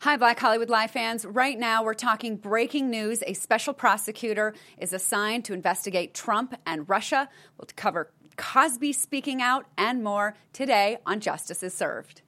Hi, Black Hollywood Live fans. Right now, we're talking breaking news. A special prosecutor is assigned to investigate Trump and Russia. We'll cover Cosby speaking out and more today on Justice is Served.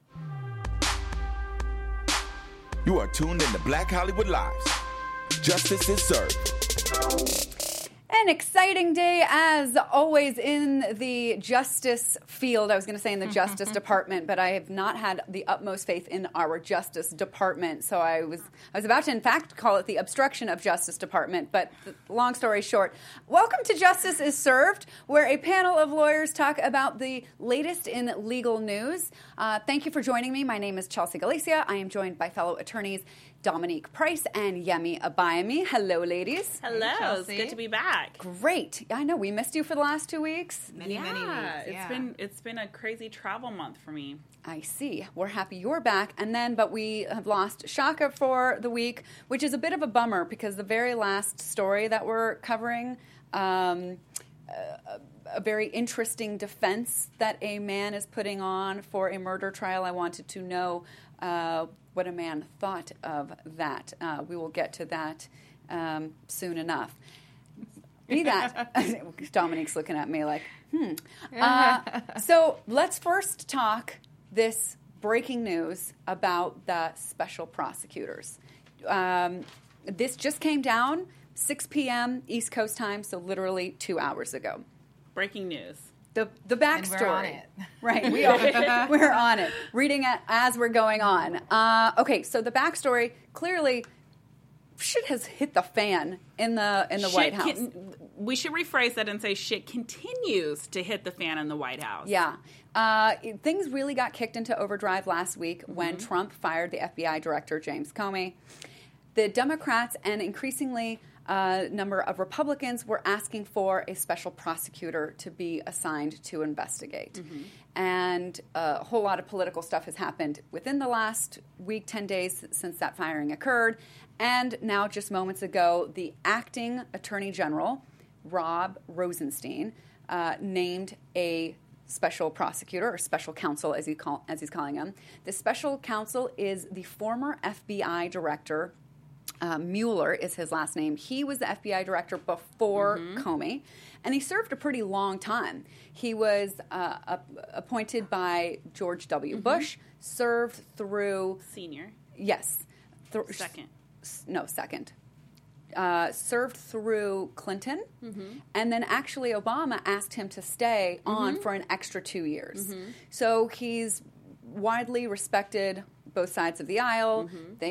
You are tuned in to Black Hollywood Lives. Justice is served. An exciting day, as always, in the justice field. I was going to say in the Justice Department, but I have not had the utmost faith in our Justice Department. So I was about to, in fact, call it the obstruction of Justice Department. But long story short, welcome to Justice is Served, where a panel of lawyers talk about the latest in legal news. Thank you for joining me. My name is Chelsea Galicia. I am joined by fellow attorneys Dominique Price and Yemi Abayami. Hello, ladies. Hello. It's good to be back. Great. I know we missed you for the last 2 weeks. Many weeks. It's been a crazy travel month for me. I see. We're happy you're back. But we have lost Shaka for the week, which is a bit of a bummer because the very last story that we're covering, a very interesting defense that a man is putting on for a murder trial. I wanted to know what a man thought of that. We will get to that soon enough. Be that, Dominique's looking at me like, So let's first talk this breaking news about the special prosecutors. This just came down 6 p.m. East Coast time, so literally 2 hours ago. Breaking news. The backstory. And we're on it. Right, we are. We're on it. Reading it as we're going on. Okay, so the backstory, clearly, shit has hit the fan in the White House. We should rephrase that and say shit continues to hit the fan in the White House. Yeah. Things really got kicked into overdrive last week when Trump fired the FBI director, James Comey. The Democrats and increasingly number of Republicans were asking for a special prosecutor to be assigned to investigate. And a whole lot of political stuff has happened within the last week, 10 days since that firing occurred. And now, just moments ago, the acting Attorney General, Rod Rosenstein, named a special prosecutor, or special counsel as he's calling him. The special counsel is the former FBI director, Mueller is his last name. He was the FBI director before Comey, and he served a pretty long time. He was appointed by George W. Bush, served through... Senior. Yes. Second. No, second. Served through Clinton, and then actually Obama asked him to stay on for an extra 2 years. So he's widely respected both sides of the aisle.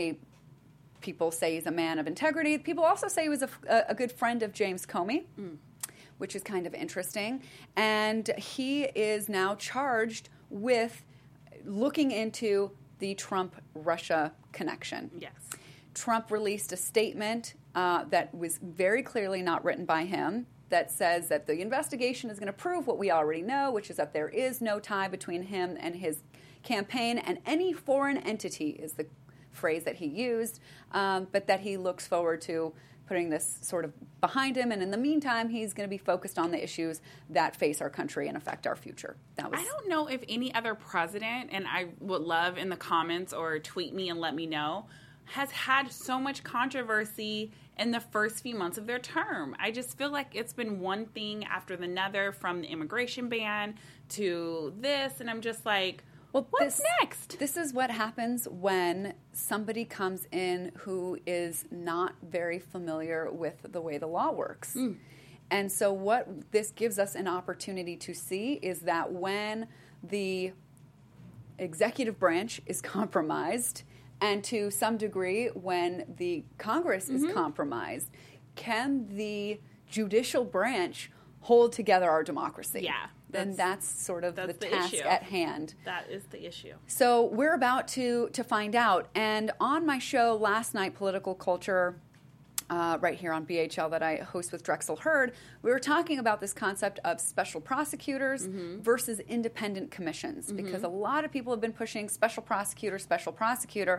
People say he's a man of integrity. People also say he was a good friend of James Comey, which is kind of interesting. And he is now charged with looking into the Trump-Russia connection. Yes. Trump released a statement that was very clearly not written by him that says that the investigation is going to prove what we already know, which is that there is no tie between him and his campaign and any foreign entity is the phrase that he used, but that he looks forward to putting this sort of behind him. And in the meantime, he's going to be focused on the issues that face our country and affect our future. I don't know if any other president, and I would love in the comments or tweet me and let me know, has had so much controversy in the first few months of their term. I just feel like it's been one thing after another, from the immigration ban to this, and I'm just like, well, what's next? This is what happens when somebody comes in who is not very familiar with the way the law works. And so what this gives us an opportunity to see is that when the executive branch is compromised, and to some degree when the Congress is compromised, can the judicial branch hold together our democracy? Yeah. Then that's sort of the task issue at hand. That is the issue. So we're about to find out. And on my show last night, Political Culture, right here on BHL that I host with Drexel Hurd, we were talking about this concept of special prosecutors versus independent commissions, because a lot of people have been pushing special prosecutor.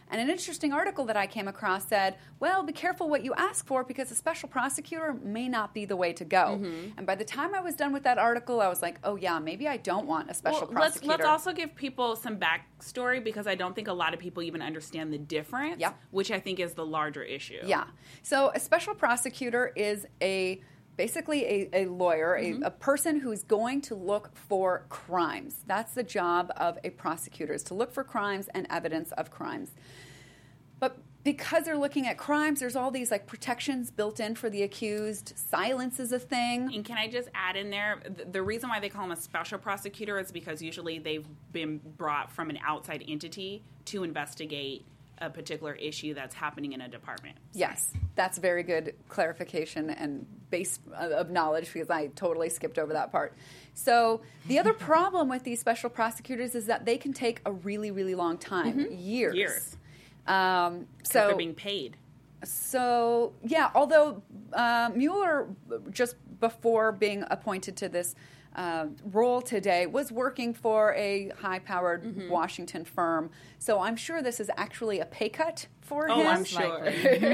And an interesting article that I came across said, well, be careful what you ask for because a special prosecutor may not be the way to go. And by the time I was done with that article, I was like, oh, yeah, maybe I don't want a special prosecutor. Let's also give people some backstory because I don't think a lot of people even understand the difference, which I think is the larger issue. Yeah. So a special prosecutor is basically a lawyer, a person who's going to look for crimes. That's the job of a prosecutor, is to look for crimes and evidence of crimes. But because they're looking at crimes, there's all these like protections built in for the accused. Silence is a thing. And can I just add in there, the reason why they call him a special prosecutor is because usually they've been brought from an outside entity to investigate a particular issue that's happening in a department. Yes, that's very good clarification and base of knowledge because I totally skipped over that part. So the other problem with these special prosecutors is that they can take a really, really long time, years. So they're being paid. So, yeah, although Mueller, just before being appointed to this role today, was working for a high-powered Washington firm. So I'm sure this is actually a pay cut for him. Oh, I'm sure.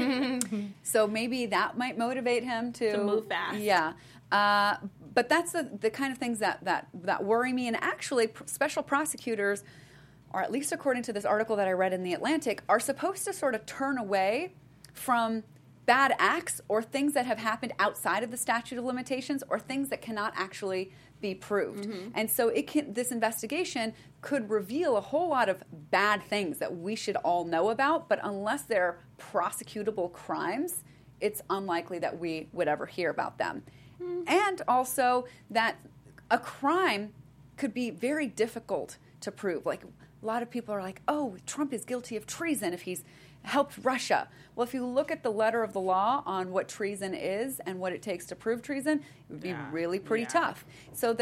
So maybe that might motivate him to move fast. Yeah. But that's the kind of things that worry me. And actually, special prosecutors, or at least according to this article that I read in The Atlantic, are supposed to sort of turn away from bad acts or things that have happened outside of the statute of limitations or things that cannot actually be proved. And so this investigation could reveal a whole lot of bad things that we should all know about, but unless they're prosecutable crimes, it's unlikely that we would ever hear about them. And also that a crime could be very difficult to prove. Like, a lot of people are like, oh, Trump is guilty of treason if he's helped Russia. Well, if you look at the letter of the law on what treason is and what it takes to prove treason, it would be really pretty tough. So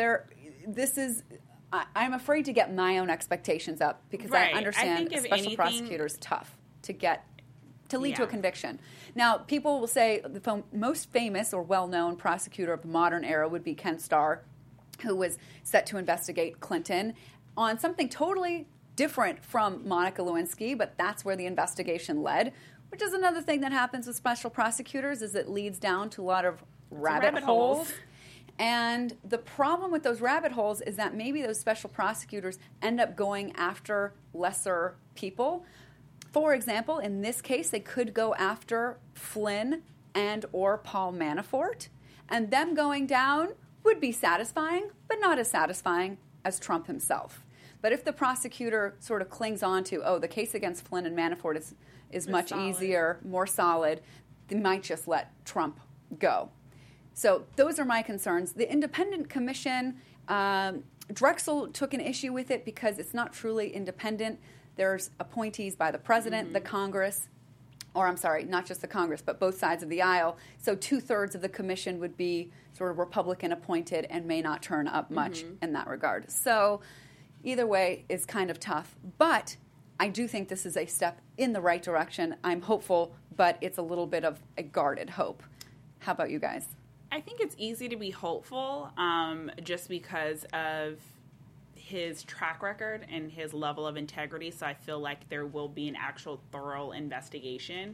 I'm afraid to get my own expectations up because I understand a special prosecutor is tough to lead to a conviction. Now, people will say the most famous or well-known prosecutor of the modern era would be Ken Starr, who was set to investigate Clinton on something totally different from Monica Lewinsky, but that's where the investigation led, which is another thing that happens with special prosecutors is it leads down to a lot of rabbit holes. And the problem with those rabbit holes is that maybe those special prosecutors end up going after lesser people. For example, in this case, they could go after Flynn and or Paul Manafort, and them going down would be satisfying, but not as satisfying as Trump himself. But if the prosecutor sort of clings on to, the case against Flynn and Manafort is much easier, more solid, they might just let Trump go. So those are my concerns. The independent commission, Drexel took an issue with it because it's not truly independent. There's appointees by the president, the Congress, or I'm sorry, not just the Congress, but both sides of the aisle. So 2/3 of the commission would be sort of Republican appointed and may not turn up much in that regard. So either way is kind of tough. But I do think this is a step in the right direction. I'm hopeful, but it's a little bit of a guarded hope. How about you guys? I think it's easy to be hopeful just because of his track record and his level of integrity. So I feel like there will be an actual thorough investigation.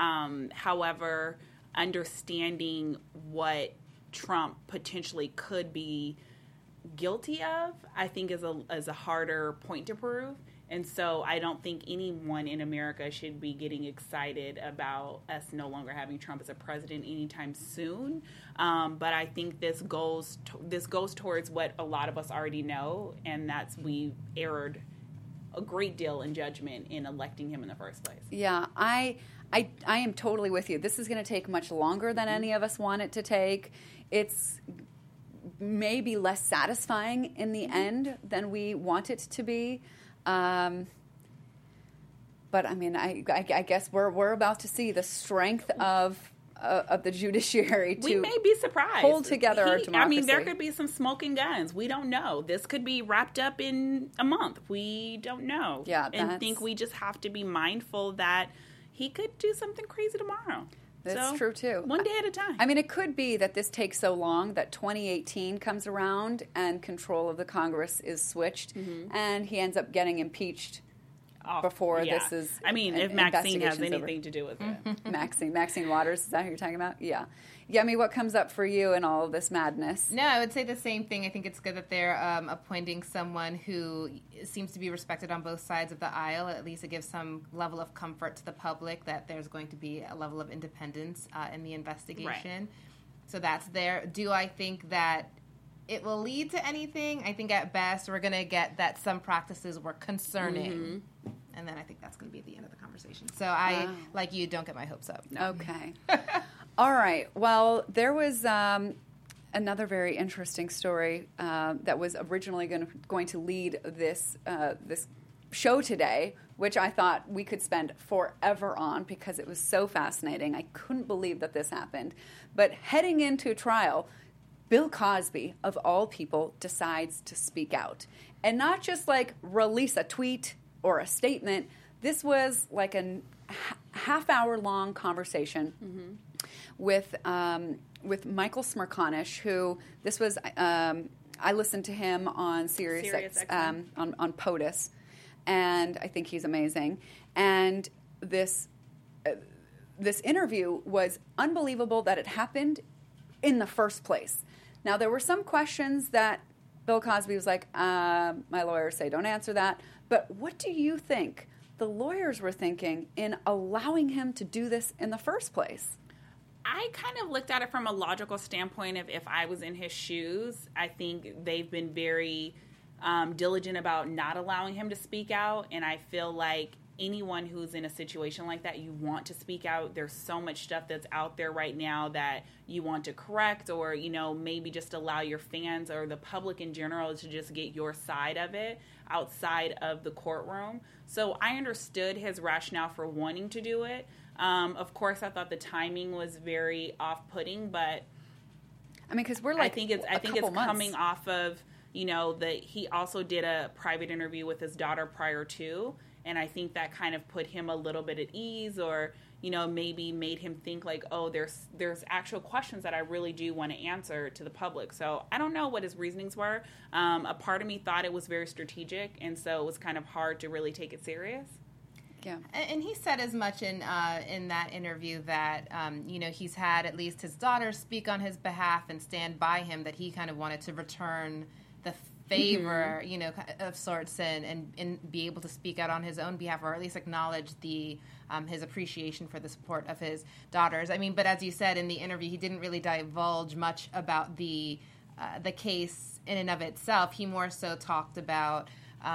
However, understanding what Trump potentially could be guilty of, I think is a harder point to prove. And so I don't think anyone in America should be getting excited about us no longer having Trump as a president anytime soon. But I think this goes towards what a lot of us already know, and that's we erred a great deal in judgment in electing him in the first place. Yeah, I am totally with you. This is going to take much longer than any of us want it to take. It's maybe less satisfying in the end than we want it to be. But I mean, I guess we're about to see the strength of the judiciary to we may be surprised hold together our democracy. I mean, there could be some smoking guns. We don't know. This could be wrapped up in a month. We don't know. Yeah, and I think we just have to be mindful that he could do something crazy tomorrow. That's true, too. One day at a time. I mean, it could be that this takes so long that 2018 comes around and control of the Congress is switched, and he ends up getting impeached before this is. I mean, if Maxine has anything to do with it. Maxine Waters, is that who you're talking about? Yeah. Yeah, I mean, what comes up for you in all of this madness? No, I would say the same thing. I think it's good that they're appointing someone who seems to be respected on both sides of the aisle. At least it gives some level of comfort to the public that there's going to be a level of independence in the investigation. Right. So that's there. Do I think that it will lead to anything? I think at best we're going to get that some practices were concerning. Mm-hmm. And then I think that's going to be at the end of the conversation. So I, like you, don't get my hopes up. No. Okay. All right. Well, there was another very interesting story that was originally going to lead this show today, which I thought we could spend forever on because it was so fascinating. I couldn't believe that this happened. But heading into trial, Bill Cosby, of all people, decides to speak out. And not just like release a tweet or a statement. This was like a half-hour-long conversation with Michael Smerconish, who this was. I listened to him on Sirius XM, on POTUS, and I think he's amazing. And this interview was unbelievable that it happened in the first place. Now, there were some questions that Bill Cosby was like, my lawyers say don't answer that. But what do you think the lawyers were thinking in allowing him to do this in the first place? I kind of looked at it from a logical standpoint of if I was in his shoes. I think they've been very diligent about not allowing him to speak out. And I feel like anyone who's in a situation like that, you want to speak out. There's so much stuff that's out there right now that you want to correct or, maybe just allow your fans or the public in general to just get your side of it outside of the courtroom. So I understood his rationale for wanting to do it. Of course, I thought the timing was very off-putting, but I mean, because we're like, I think it's coming off of, that he also did a private interview with his daughter prior to, and I think that kind of put him a little bit at ease, or maybe made him think like, oh, there's actual questions that I really do want to answer to the public. So I don't know what his reasonings were. A part of me thought it was very strategic, and so it was kind of hard to really take it serious. Yeah, and he said as much in that interview that he's had at least his daughter speak on his behalf and stand by him, that he kind of wanted to return the favor, of sorts, and be able to speak out on his own behalf, or at least acknowledge his appreciation for the support of his daughters. I mean, but as you said in the interview, he didn't really divulge much about the case in and of itself. He more so talked about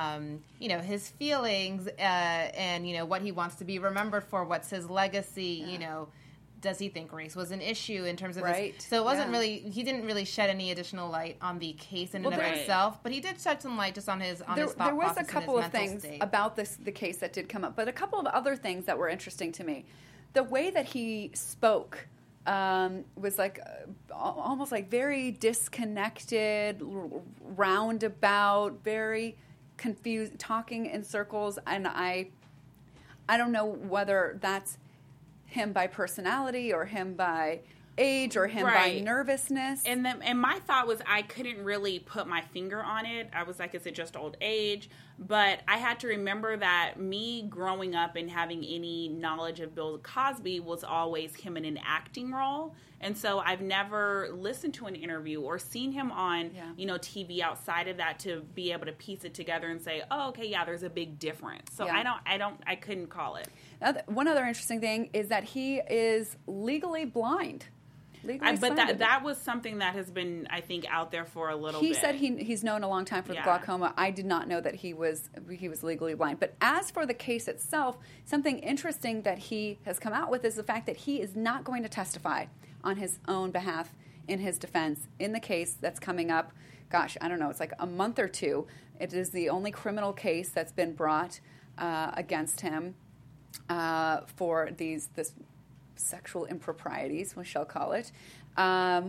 his feelings and what he wants to be remembered for, what's his legacy, does he think race was an issue in terms of right. So it wasn't really, he didn't really shed any additional light on the case in and of itself, but he did shed some light just on his thought process. There was a couple of things about the case that did come up, but a couple of other things that were interesting to me. The way that he spoke was like almost like very disconnected, roundabout, very confused, talking in circles, and I don't know whether that's him by personality or him by age or him by nervousness. And my thought was I couldn't really put my finger on it. I was like, is it just old age? But I had to remember that me growing up and having any knowledge of Bill Cosby was always him in an acting role. And so I've never listened to an interview or seen him on, TV outside of that to be able to piece it together and say, oh, okay, yeah, there's a big difference. So I couldn't call it. One other interesting thing is that he is legally blind. But that was something that has been, I think, out there for a little bit. He said he's known a long time for the glaucoma. I did not know that he was legally blind. But as for the case itself, something interesting that he has come out with is the fact that he is not going to testify on his own behalf in his defense in the case that's coming up. Gosh, I don't know. It's like a month or two. It is the only criminal case that's been brought against him for this sexual improprieties, we shall call it. A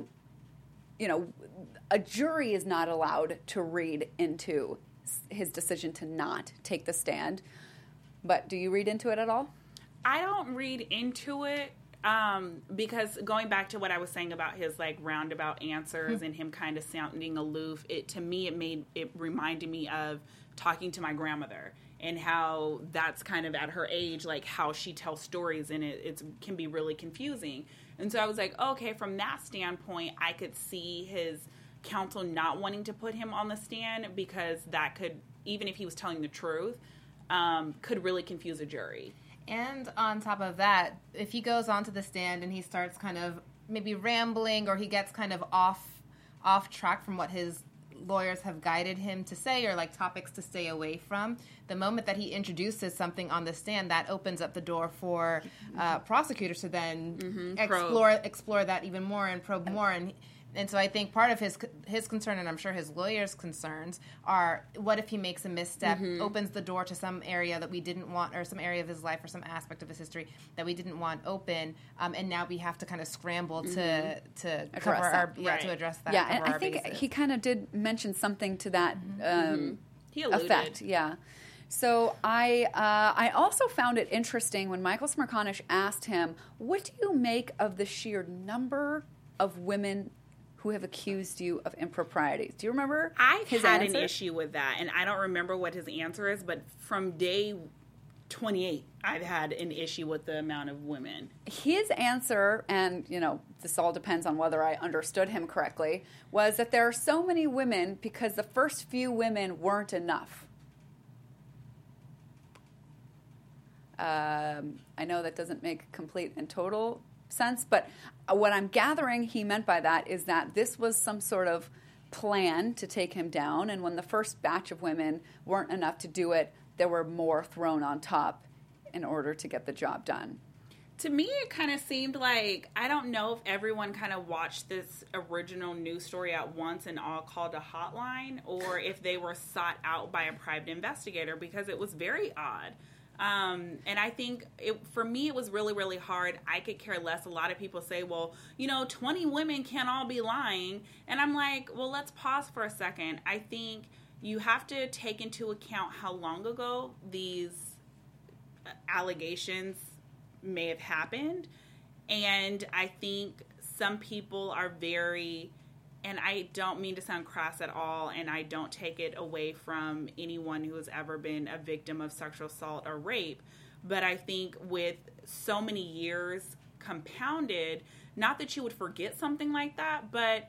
jury is not allowed to read into his decision to not take the stand. But do you read into it at all? I don't read into it because going back to what I was saying about his like roundabout answers and him kind of sounding aloof, it reminded me of talking to my grandmother. and how that's kind of at her age, like how she tells stories, and it can be really confusing. And so I was like, okay, from that standpoint, I could see his counsel not wanting to put him on the stand because that could, even if he was telling the truth, could really confuse a jury. And on top of that, if he goes onto the stand and he starts kind of maybe rambling, or he gets kind of off track from what his lawyers have guided him to say, or like topics to stay away from, the moment that he introduces something on the stand, that opens up the door for prosecutors to then explore that even more and probe more. And so I think part of his concern, and I'm sure his lawyers' concerns, are what if he makes a misstep, opens the door to some area that we didn't want, or some area of his life or some aspect of his history that we didn't want open, and now we have to kind of scramble to cover our to address that. Yeah, and I think he kind of did mention something to that he alluded. effect. Yeah. So I also found it interesting when Michael Smerconish asked him, "What do you make of the sheer number of women who have accused you of improprieties?" Do you remember his had answer? an issue with that, and I don't remember what his answer is, but from day 28, I've had an issue with the amount of women. His answer, and this all depends on whether I understood him correctly, was that there are so many women because the first few women weren't enough. I know that doesn't make complete and total sense, but what I'm gathering he meant by that is that this was some sort of plan to take him down, and when the first batch of women weren't enough to do it, there were more thrown on top in order to get the job done. To me, it kind of seemed like, I don't know if everyone kind of watched this original news story at once and all called a hotline, or if they were sought out by a private investigator, because it was very odd. And I think for me, it was really, really hard. I could care less. A lot of people say, well, 20 women can't all be lying. And I'm like, well, let's pause for a second. I think you have to take into account how long ago these allegations may have happened. And I think some people are very... And I don't mean to sound crass at all, and I don't take it away from anyone who has ever been a victim of sexual assault or rape. But I think with so many years compounded, not that you would forget something like that, but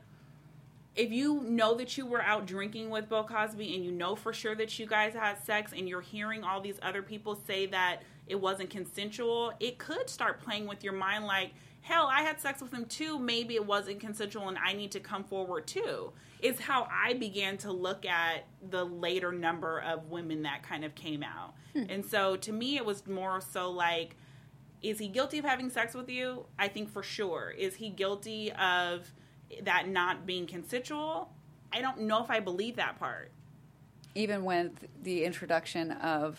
if you know that you were out drinking with Bill Cosby and you know for sure that you guys had sex and you're hearing all these other people say that it wasn't consensual, it could start playing with your mind like, hell, I had sex with him too. Maybe it wasn't consensual and I need to come forward too. Is how I began to look at the later number of women that kind of came out. And so to me, it was more so like, is he guilty of having sex with you? I think for sure. Is he guilty of that not being consensual? I don't know if I believe that part. Even with the introduction of,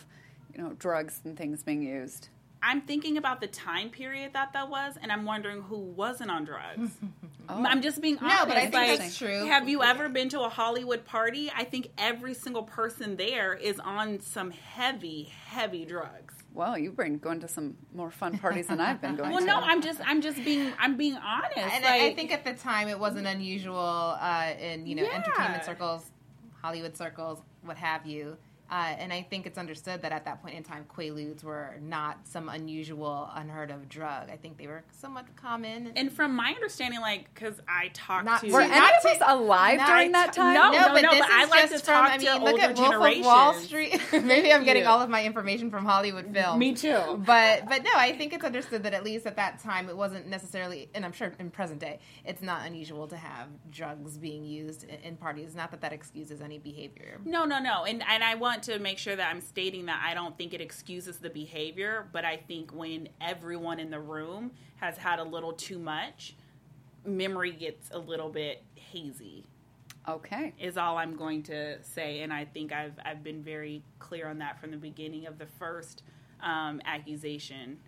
drugs and things being used. I'm thinking about the time period that was, and I'm wondering who wasn't on drugs. Oh. I'm just being honest. No, but I think that's true. Have you ever been to a Hollywood party? I think every single person there is on some heavy, heavy drugs. Well, you've been going to some more fun parties than I've been going to. Well, no, I'm being honest. And I think at the time it wasn't unusual in entertainment circles, Hollywood circles, what have you. And I think it's understood that at that point in time, Quaaludes were not some unusual, unheard of drug. I think they were somewhat common. And from my understanding, because I talked to... Were any of us alive during that time? No, but this I is like just to talk to look older at Wolf generations. of Wall Street. Maybe I'm getting all of my information from Hollywood films. Me too. But no, I think it's understood that at least at that time, it wasn't necessarily, and I'm sure in present day, it's not unusual to have drugs being used in parties. Not that excuses any behavior. No. And I want to make sure that I'm stating that I don't think it excuses the behavior, but I think when everyone in the room has had a little too much, memory gets a little bit hazy. Okay. Is all I'm going to say, and I think I've been very clear on that from the beginning of the first accusation.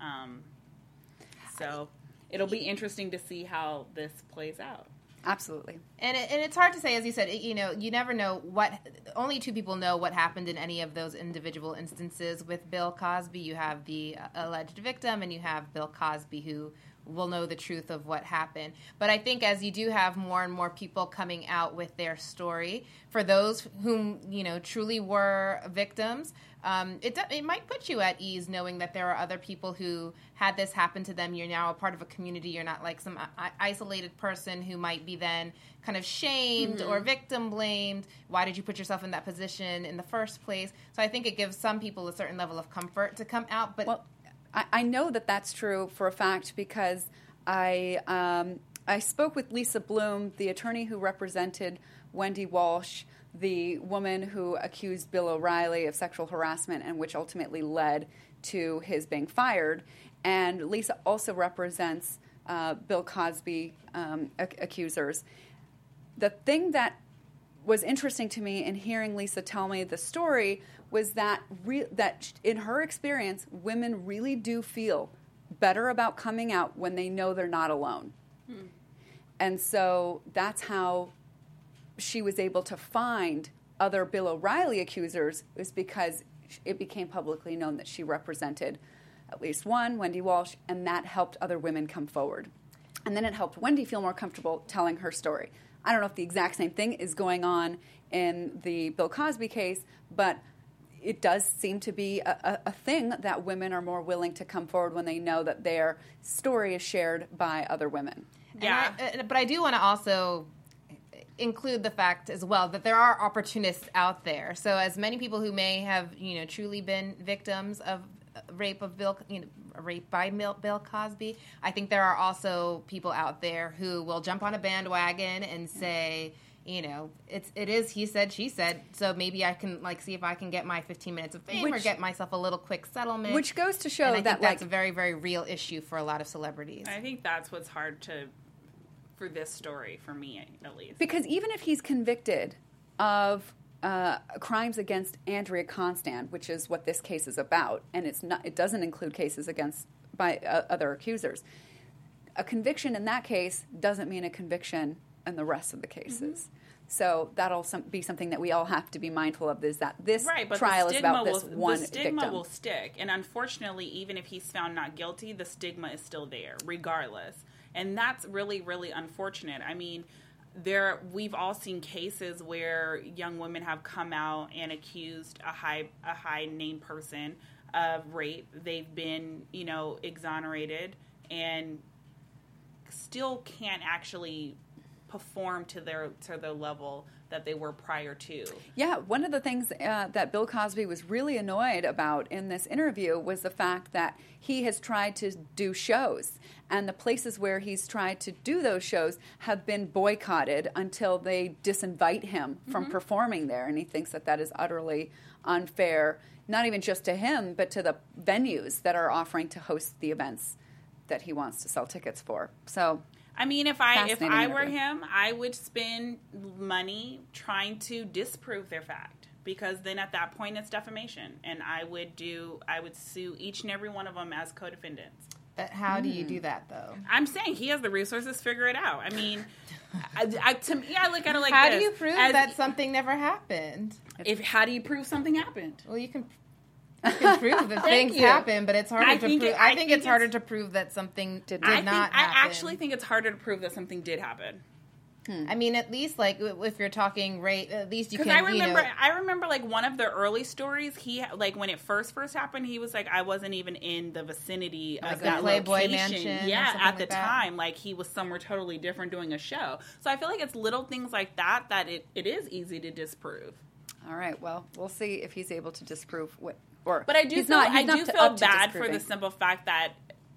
So it'll be interesting to see how this plays out. Absolutely. And it's hard to say, as you said, you never know only two people know what happened in any of those individual instances with Bill Cosby. You have the alleged victim and you have Bill Cosby, who will know the truth of what happened. But I think as you do have more and more people coming out with their story, for those whom, truly were victims, it might put you at ease knowing that there are other people who had this happen to them. You're now a part of a community. You're not like some isolated person who might be then kind of shamed or victim blamed. Why did you put yourself in that position in the first place? So I think it gives some people a certain level of comfort to come out. But I know that that's true for a fact because I spoke with Lisa Bloom, the attorney who represented Wendy Walsh, the woman who accused Bill O'Reilly of sexual harassment and which ultimately led to his being fired. And Lisa also represents Bill Cosby accusers. The thing that was interesting to me in hearing Lisa tell me the story was that that in her experience, women really do feel better about coming out when they know they're not alone. And so that's how she was able to find other Bill O'Reilly accusers, was because it became publicly known that she represented at least one, Wendy Walsh, and that helped other women come forward. And then it helped Wendy feel more comfortable telling her story. I don't know if the exact same thing is going on in the Bill Cosby case, but it does seem to be a thing that women are more willing to come forward when they know that their story is shared by other women. Yeah. But I do want to also include the fact as well that there are opportunists out there. So as many people who may have, truly been victims of rape by Bill Cosby, I think there are also people out there who will jump on a bandwagon and say, it is he said, she said, so maybe I can see if I can get my 15 minutes of fame or get myself a little quick settlement. Which goes to show and I that think that's a very, very real issue for a lot of celebrities. I think that's what's hard for this story, for me at least. Because even if he's convicted of crimes against Andrea Constand, which is what this case is about, and it doesn't include cases by other accusers, a conviction in that case doesn't mean a conviction in the rest of the cases. So that'll be something that we all have to be mindful of, is that this trial is about this one victim. The stigma will stick. And unfortunately, even if he's found not guilty, the stigma is still there, regardless. And that's really, really unfortunate. I mean, we've all seen cases where young women have come out and accused a high name person of rape. They've been, exonerated and still can't actually perform to their level that they were prior to. Yeah, one of the things that Bill Cosby was really annoyed about in this interview was the fact that he has tried to do shows, and the places where he's tried to do those shows have been boycotted until they disinvite him from performing there, and he thinks that is utterly unfair, not even just to him, but to the venues that are offering to host the events that he wants to sell tickets for. So, I mean, if I were him, I would spend money trying to disprove their fact, because then at that point it's defamation, and I would sue each and every one of them as co-defendants. But how do you do that, though? I'm saying he has the resources to figure it out. I mean, to me, I look at it like how this. How do you prove that something never happened? How do you prove something happened? Well, you can prove that things happen, but it's harder to prove. I think it's harder to prove that something did not happen. I actually think it's harder to prove that something did happen. I mean, at least if you're talking rape, at least you can. Because I remember one of the early stories. He when it first happened, he was like, I wasn't even in the vicinity of that Playboy location. Mansion. Yeah, at the time, he was somewhere totally different doing a show. So I feel like it's little things like that it is easy to disprove. All right. Well, we'll see if he's able to disprove what. But I do feel bad for the simple fact that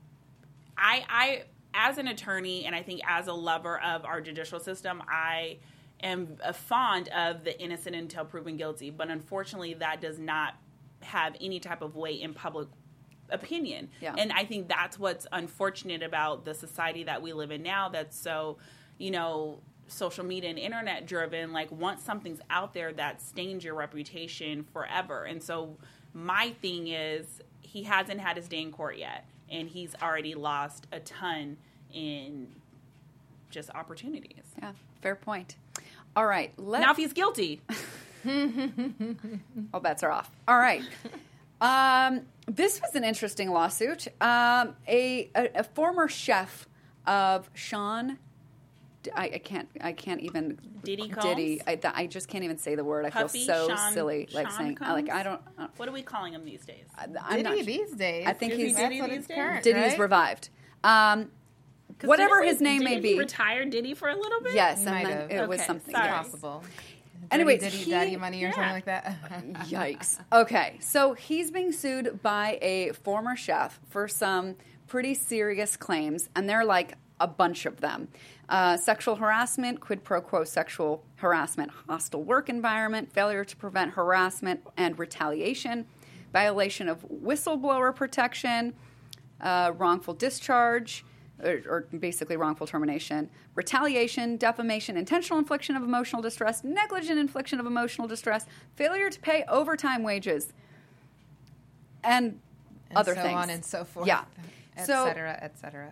I as an attorney, and I think as a lover of our judicial system, I am fond of the innocent until proven guilty. But unfortunately, that does not have any type of weight in public opinion. Yeah. And I think that's what's unfortunate about the society that we live in now, that's so, social media and internet driven. Once something's out there, that stains your reputation forever. And so my thing is, he hasn't had his day in court yet, and he's already lost a ton in just opportunities. Yeah, fair point. All right. Now if he's guilty. All bets are off. All right. This was an interesting lawsuit. A former chef of Sean, I can't even Diddy Combs? Diddy. I just can't even say the word. I Puffy, feel so Sean, silly, like Sean saying Combs? like I don't. What are we calling him these days? I'm Diddy not, these days. I think Is he he's Diddy what these it's days? current, Diddy's right? revived. 'Cause Whatever didn't his name may didn't be. he retire Diddy for a little bit? Yes, He and might then have. it was Okay, something. sorry. yeah. Possible. Anyways, Diddy, he- Daddy Money or something yeah. like that. Yikes. Okay, so he's being sued by a former chef for some pretty serious claims, and they're like a bunch of them. Sexual harassment, quid pro quo sexual harassment, hostile work environment, failure to prevent harassment and retaliation, violation of whistleblower protection, wrongful discharge, or basically wrongful termination, retaliation, defamation, intentional infliction of emotional distress, negligent infliction of emotional distress, failure to pay overtime wages, and other so things. on and so forth. Yeah. Et So- cetera, et cetera.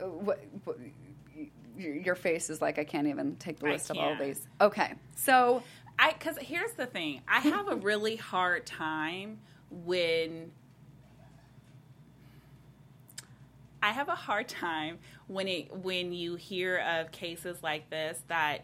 Your face is like, I can't even take the I list of all can't. these. Okay, so Because here's the thing. I have a really hard time when when you hear of cases like this that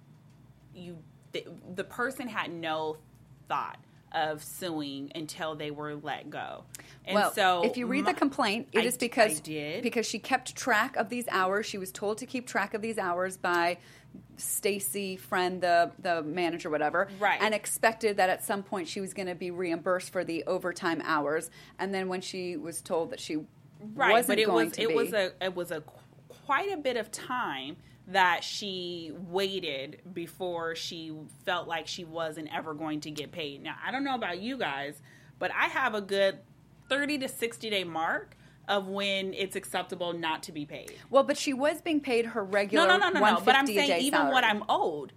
the person had no thought of suing until they were let go. And well, so if you read the complaint, it is I because did. because she kept track of these hours. She was told to keep track of these hours by Stacy, friend, the manager, whatever, Right. and expected that at some point she was going to be reimbursed for the overtime hours. And then when she was told that she right, wasn't but going to be, it was a quite a bit of time that she waited before she felt like she wasn't ever going to get paid. Now, I don't know about you guys, but I have a good 30 to 60 day mark of when it's acceptable not to be paid. well, but she was being paid her regular No. But I'm $150 a saying day even salary. what I'm owed,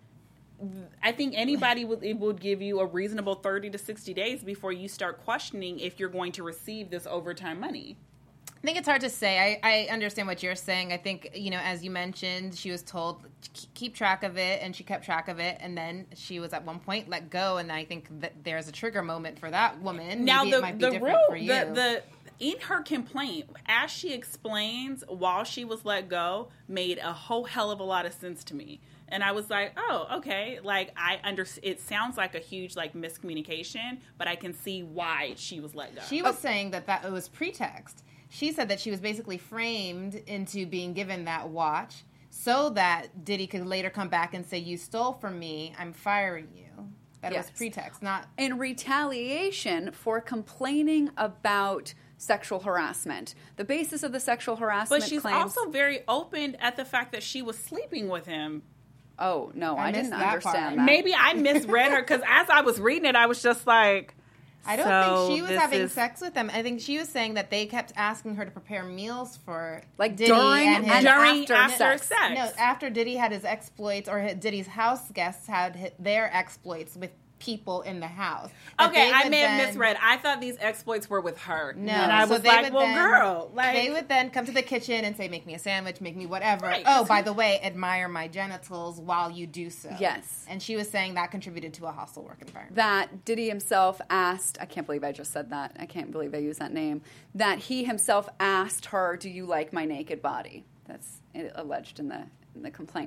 I think anybody would give you a reasonable 30 to 60 days before you start questioning if you're going to receive this overtime money. I think it's hard to say. I understand what you're saying. I think, as you mentioned, she was told keep track of it, and she kept track of it, and then she was at one point let go, and I think that there's a trigger moment for that woman. Now, Maybe it might be different for you. In her complaint, as she explains while she was let go, made a whole hell of a lot of sense to me. And I was like, oh, okay. Like, it sounds like a huge, miscommunication, but I can see why she was let go. She was saying that it was pretext. She said that she was basically framed into being given that watch so that Diddy could later come back and say, you stole from me, I'm firing you. That Yes. it was pretext, not... in retaliation for complaining about sexual harassment. The basis of the sexual harassment But she's claims... also very open at the fact that she was sleeping with him. Oh, no, I missed didn't that understand part. that. Maybe I misread her because as I was reading it, I was just like... I don't So think she was this having is- sex with them. I think she was saying that they kept asking her to prepare meals for Like Diddy during and his, and During after sex. No, after Diddy had his exploits, or Diddy's house guests had their exploits with people in the house. That Okay, they I would may have then- misread. I thought these exploits were with her. No, and I so was they like, would well, then- girl. They would then come to the kitchen and say, make me a sandwich, make me whatever. Right, Oh, 'cause by the way, admire my genitals while you do so. Yes. And she was saying that contributed to a hostile work environment. That Diddy himself asked, I can't believe I just said that, I can't believe I used that name, that he himself asked her, do you like my naked body? That's alleged in the complaint.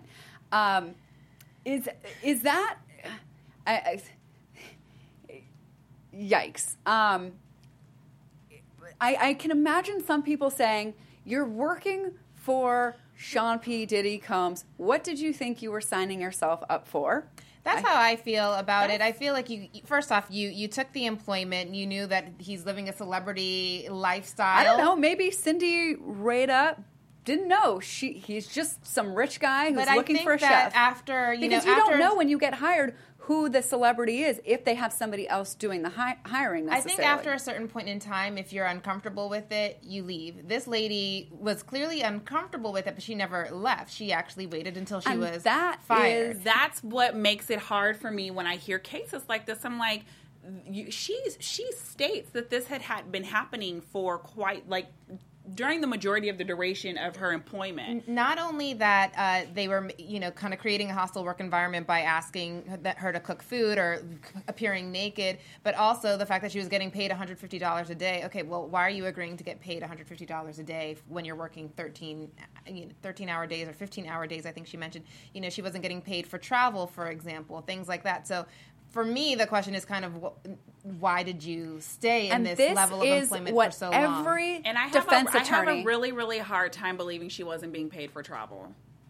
Is that... Yikes. I can imagine some people saying, you're working for Sean P. Diddy Combs. What did you think you were signing yourself up for? That's how I feel about it. I feel like first off, you took the employment. You knew that he's living a celebrity lifestyle. I don't know. Maybe Cindy Rada didn't know. He's just some rich guy who's But I looking think for a that chef. after, Because you don't know when you get hired who the celebrity is if they have somebody else doing the hiring I necessarily. think after a certain point in time, if you're uncomfortable with it, you leave. This lady was clearly uncomfortable with it, but she never left. She actually waited until she And was that fired. is- That's what makes it hard for me when I hear cases like this. I'm like, she states that this had been happening for quite during the majority of the duration of her employment. Not only that they were, kind of creating a hostile work environment by asking her to cook food or appearing naked, but also the fact that she was getting paid $150 a day. Okay, well, why are you agreeing to get paid $150 a day when you're working 13-hour days or 15-hour days? I think she mentioned, she wasn't getting paid for travel, for example, things like that. So for me, the question is kind of why did you stay in this level of employment for so long? And I have a really, really hard time believing she wasn't being paid for travel.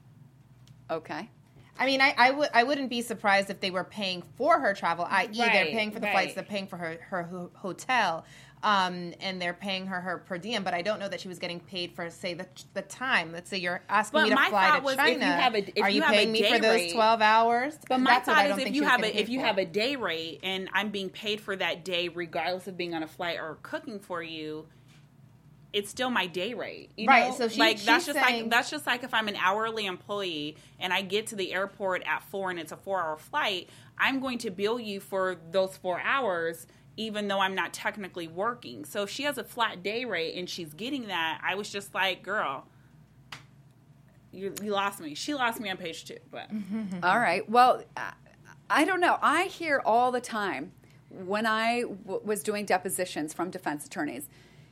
Okay. I mean, I wouldn't be surprised if they were paying for her travel, i.e. they're paying for the flights, they're paying for her hotel, and they're paying her per diem. But I don't know that she was getting paid for, say, the time. Let's say you're asking me to fly to China. Are you paying me for those 12 hours? But my thought is if you have a day rate and I'm being paid for that day, regardless of being on a flight or cooking for you, it's still my day rate, right? So that's just like if I'm an hourly employee and I get to the airport at 4 and it's a 4-hour flight, I'm going to bill you for those 4 hours, even though I'm not technically working. So if she has a flat day rate and she's getting that, I was just like, girl, you lost me. She lost me on page 2. But all right, well, I don't know. I hear all the time when I was doing depositions from defense attorneys.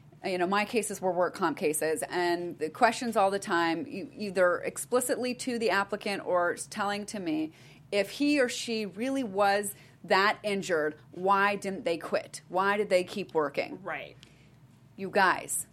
My cases were work comp cases, and the questions all the time, either explicitly to the applicant or telling to me, if he or she really was that injured, why didn't they quit? Why did they keep working? Right. You guys,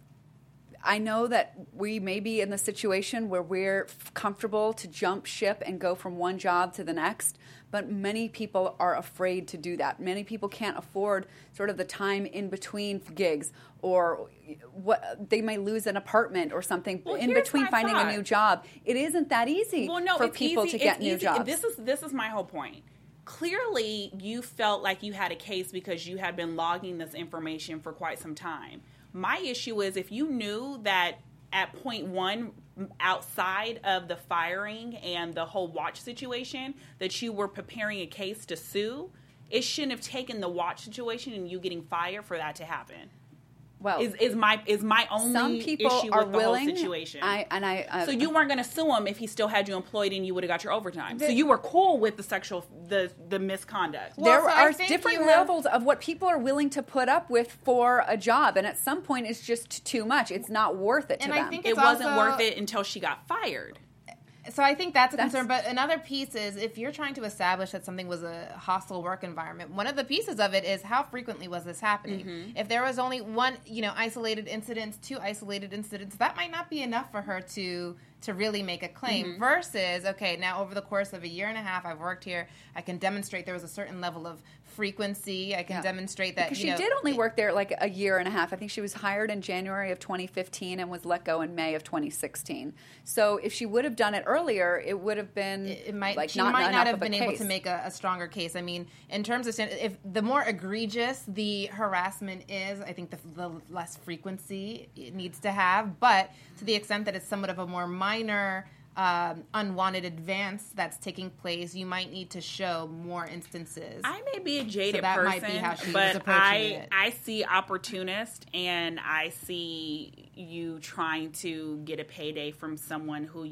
I know that we may be in the situation where we're comfortable to jump ship and go from one job to the next, but many people are afraid to do that. Many people can't afford sort of the time in between gigs, or what they may lose an apartment or something in between finding a new job. It isn't that easy for people to get new jobs. This is my whole point. Clearly, you felt like you had a case because you had been logging this information for quite some time. My issue is if you knew that at point 1, outside of the firing and the whole watch situation, that you were preparing a case to sue, it shouldn't have taken the watch situation and you getting fired for that to happen. Well, is my only issue with the whole situation. So you weren't going to sue him if he still had you employed and you would have got your overtime. So you were cool with the misconduct. There are different levels of what people are willing to put up with for a job, and at some point it's just too much. It's not worth it to them. I think it wasn't worth it until she got fired. So I think that's a concern. But another piece is if you're trying to establish that something was a hostile work environment, one of the pieces of it is how frequently was this happening? Mm-hmm. If there was only one, isolated incidents, 2 isolated incidents, that might not be enough for her to really make a claim. Mm-hmm. Versus, okay, now over the course of a year and a half I've worked here, I can demonstrate there was a certain level of frequency. I can demonstrate that, because she did only work there like a year and a half. I think she was hired in January of 2015 and was let go in May of 2016. So if she would have done it earlier, it would have been she might not have been able to make a stronger case. I mean, in terms of if the more egregious the harassment is, I think the less frequency it needs to have. But to the extent that it's somewhat of a more minor unwanted advance that's taking place, you might need to show more instances. I may be a jaded person, might be how she was approaching it. I see opportunist, and I see you trying to get a payday from someone who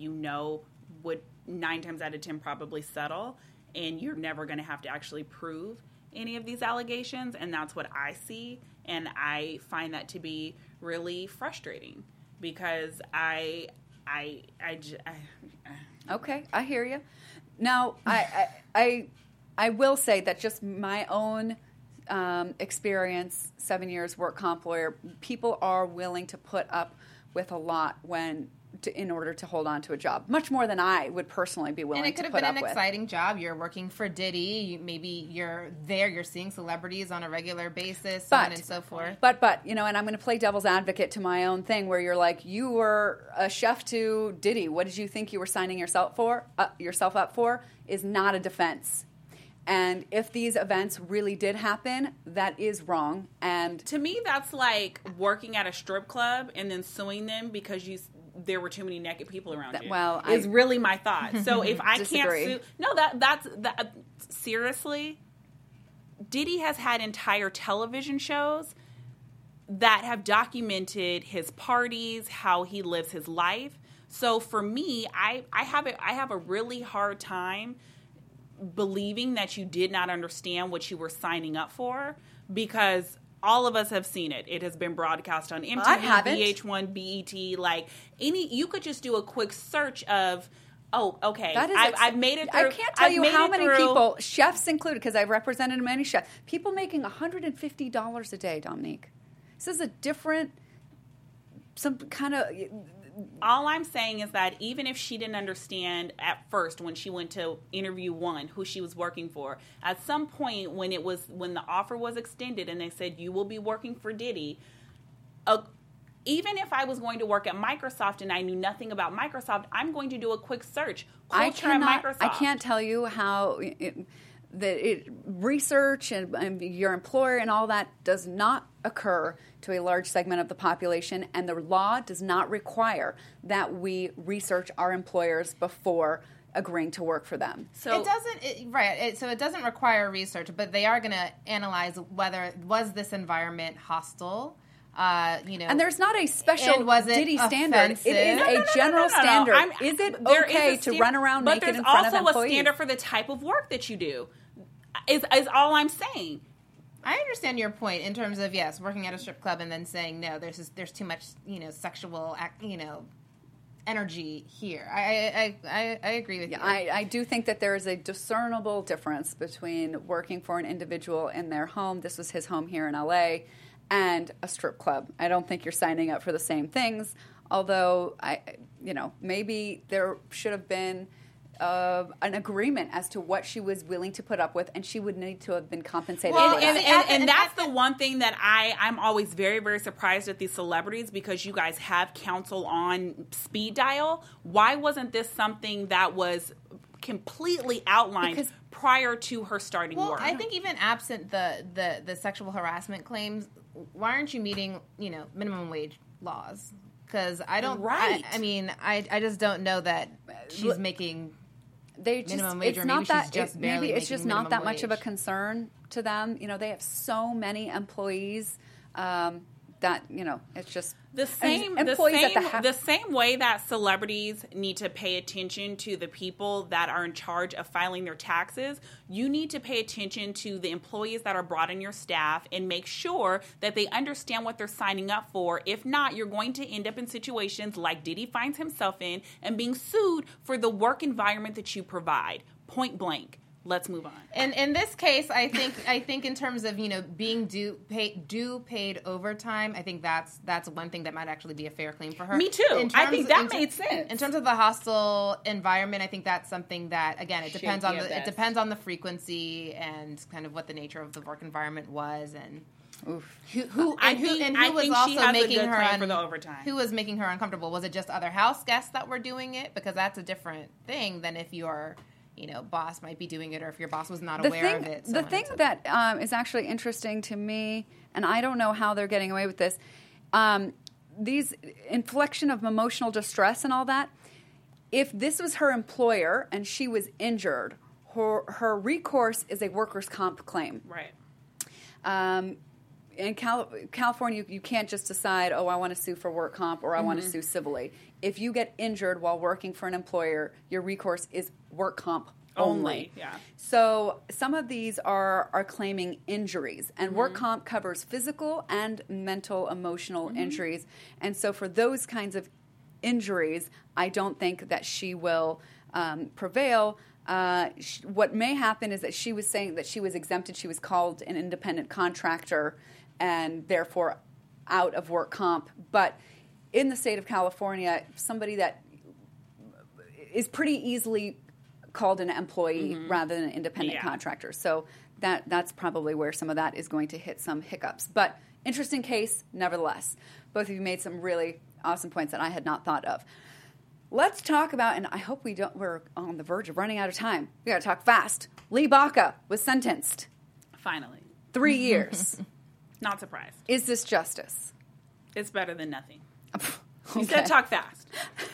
would 9 times out of 10 probably settle, and you're never going to have to actually prove any of these allegations, and that's what I see, and I find that to be really frustrating because Okay, I hear you. Now, I will say that just my own experience, 7 years work comp lawyer, people are willing to put up with a lot in order to hold on to a job, much more than I would personally be willing to put up with. And it could have been an exciting job. You're working for Diddy. Maybe you're seeing celebrities on a regular basis, so on and so forth. But and I'm going to play devil's advocate to my own thing, where you're like, you were a chef to Diddy. What did you think you were signing yourself up for? Is not a defense. And if these events really did happen, that is wrong. And to me, that's like working at a strip club and then suing them because there were too many naked people around you. Well, is really my thought. So if I disagree. can't sue, no, that's seriously, Diddy has had entire television shows that have documented his parties, how he lives his life. So for me, I have a really hard time believing that you did not understand what you were signing up for, because all of us have seen it. It has been broadcast on MTV, VH1, BET, like you could just do a quick search of, oh, okay, I've made it through. I can't tell you how many people, chefs included, because I've represented many chefs, people making $150 a day, Dominique. This is a different, some kind of... All I'm saying is that even if she didn't understand at first when she went to interview one who she was working for, at some point when the offer was extended and they said you will be working for Diddy, even if I was going to work at Microsoft and I knew nothing about Microsoft, I'm going to do a quick search. Culture at Microsoft. I can't tell you how research and your employer and all that does not occur to a large segment of the population, and the law does not require that we research our employers before agreeing to work for them. So it doesn't, so it doesn't require research, but they are going to analyze whether was this environment hostile. And there's not a special Diddy standard. It is a general standard. Is it okay to run around naked in front of employees? But there's also a standard for the type of work that you do. Is all I'm saying. I understand your point in terms of, yes, working at a strip club and then saying, no, there's too much, sexual, energy here. I agree with you. I do think that there is a discernible difference between working for an individual in their home. This was his home here in LA, and a strip club. I don't think you're signing up for the same things, although maybe there should have been an agreement as to what she was willing to put up with, and she would need to have been compensated for that. And that's the one thing that I'm always very, very surprised at these celebrities, because you guys have counsel on speed dial. Why wasn't this something that was completely outlined prior to her starting work? I think even absent the sexual harassment claims, why aren't you meeting minimum wage laws? Because I don't. Right. I just don't know that she's making. Minimum wage, or maybe she's just barely maybe it's just not that much of a wage. concern to them. They have so many employees that it's just the same way that celebrities need to pay attention to the people that are in charge of filing their taxes. You need to pay attention to the employees that are brought in your staff and make sure that they understand what they're signing up for. If not, you're going to end up in situations like Diddy finds himself in and being sued for the work environment that you provide. Point blank. Let's move on. And in this case, I think in terms of being due paid overtime, I think that's one thing that might actually be a fair claim for her. Me too. I think that made sense. In terms of the hostile environment, I think that's something that, again, it depends on the frequency and kind of what the nature of the work environment was, and who was also making her for the overtime. Who was making her uncomfortable? Was it just other house guests that were doing it? Because that's a different thing than if your boss might be doing it, or if your boss was not aware of it. The thing that is actually interesting to me, and I don't know how they're getting away with this, these inflection of emotional distress and all that, if this was her employer and she was injured, her recourse is a workers' comp claim. Right. In California, you can't just decide, I want to sue for work comp or I want to sue civilly. If you get injured while working for an employer, your recourse is work comp only. Yeah. So some of these are claiming injuries, and work comp covers physical and mental, emotional injuries. And so for those kinds of injuries, I don't think that she will prevail. What may happen is that she was saying that she was exempted. She was called an independent contractor and therefore out of work comp. But in the state of California, somebody that is pretty easily called an employee rather than an independent contractor. So that's probably where some of that is going to hit some hiccups. But interesting case, nevertheless. Both of you made some really awesome points that I had not thought of. Let's talk about, and I hope we're on the verge of running out of time. We got to talk fast. Lee Baca was sentenced. Finally. 3 years. Not surprised. Is this justice? It's better than nothing. Okay. You said talk fast.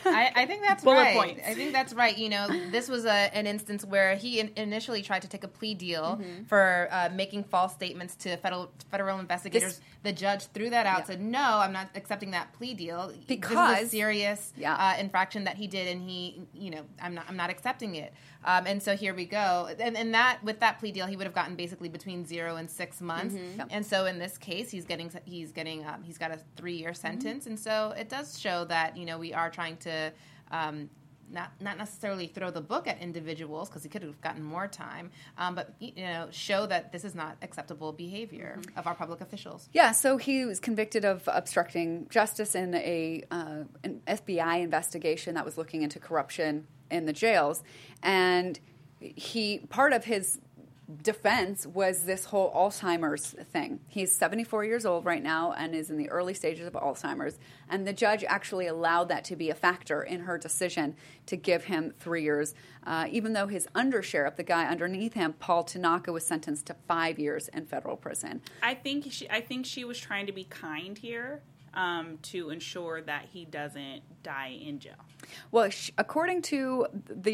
I think that's Bullet right. points. I think that's right. You know, this was an instance where he initially tried to take a plea deal for making false statements to federal investigators. The judge threw that out, said, no, I'm not accepting that plea deal. Because this is a serious infraction that he did, and I'm not accepting it. And so here we go. And that with that plea deal, he would have gotten basically between 0 and 6 months. And so in this case, he's got a 3-year sentence. And so it does show that we are trying to not necessarily throw the book at individuals, because he could have gotten more time, but show that this is not acceptable behavior of our public officials. Yeah, so he was convicted of obstructing justice in an FBI investigation that was looking into corruption in the jails, and part of his defense was this whole Alzheimer's thing. He's 74 years old right now and is in the early stages of Alzheimer's, and the judge actually allowed that to be a factor in her decision to give him 3 years, even though his undersheriff, the guy underneath him, Paul Tanaka, was sentenced to 5 years in federal prison. I think she was trying to be kind here, to ensure that he doesn't die in jail. Well, according to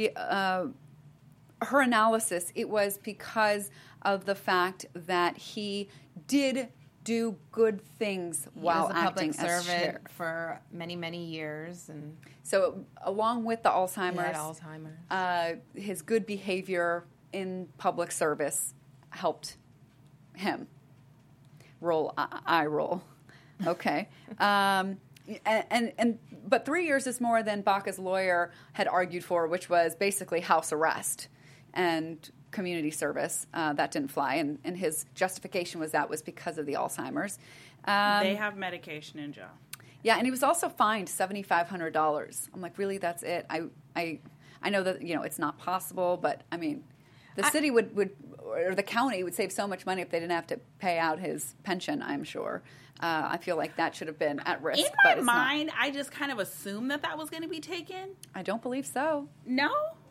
her analysis, it was because of the fact that he did do good things while acting as public servant sheriff for many, many years, and so along with the Alzheimer's, his good behavior in public service helped him. Eye roll. Okay. But 3 years is more than Baca's lawyer had argued for, which was basically house arrest and community service. That didn't fly, and his justification was because of the Alzheimer's. They have medication in jail. Yeah, and he was also fined $7,500. I'm like, really? That's it? I know that it's not possible, but I mean, the city would or the county would save so much money if they didn't have to pay out his pension, I'm sure. I feel like that should have been at risk. In my mind, I just kind of assumed that was going to be taken. I don't believe so. No,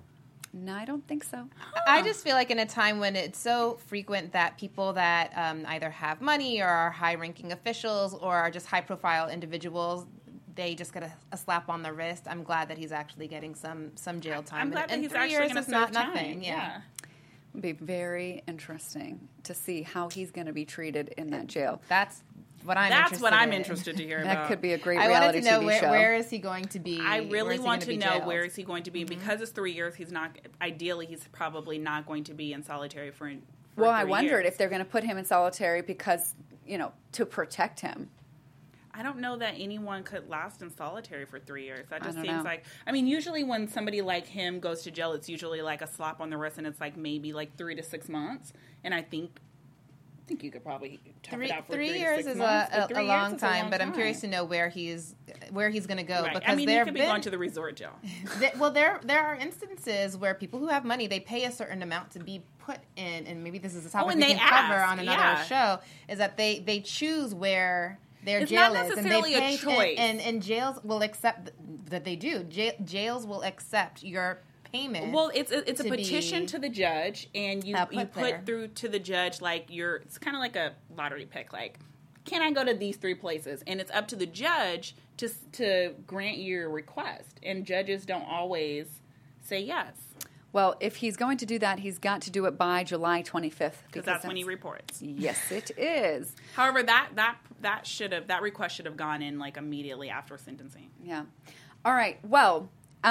I don't think so. I just feel like in a time when it's so frequent that people that either have money or are high-ranking officials or are just high-profile individuals, they just get a slap on the wrist. I'm glad that he's actually getting some jail time. I'm glad that and he's 3 actually years going to is serve not time. nothing. Yeah. It'd be very interesting to see how he's going to be treated in that jail. That's what I'm interested to hear That know. could be a great I reality wanted to know TV show. where is he going to be? I really want to know jailed? where is he going to be, because it's 3 years. He's not. Ideally, he's probably not going to be in solitary for well, 3 I wondered years. if they're going to put him in solitary because to protect him. I don't know that anyone could last in solitary for 3 years. That just I don't seems know. like, I mean, usually when somebody like him goes to jail, it's usually like a slap on the wrist, and it's like maybe like 3 to 6 months. And I think you could probably tough it out for 3 3 years to 6 is months. But 3 a years long is time, but I'm curious to know where he's going to go. Right. Because I mean, he there could be going to the resort jail. there are instances where people who have money, they pay a certain amount to be put in, and maybe this is a topic and we they can cover ask, on another show, is that they choose where their It's jail not is, and necessarily they a pay, choice. and jails will accept that they do. Jails will accept your payment. Well, it's a to petition be to the judge, and you put put there. through to the judge like it's kind of like a lottery pick. Like, can I go to these 3 places? And it's up to the judge to grant your request. And judges don't always say yes, Well, if he's going to do that, he's got to do it by July 25th. because that's when he reports. Yes, it is. However, that request should have gone in like immediately after sentencing. Yeah. All right. Well,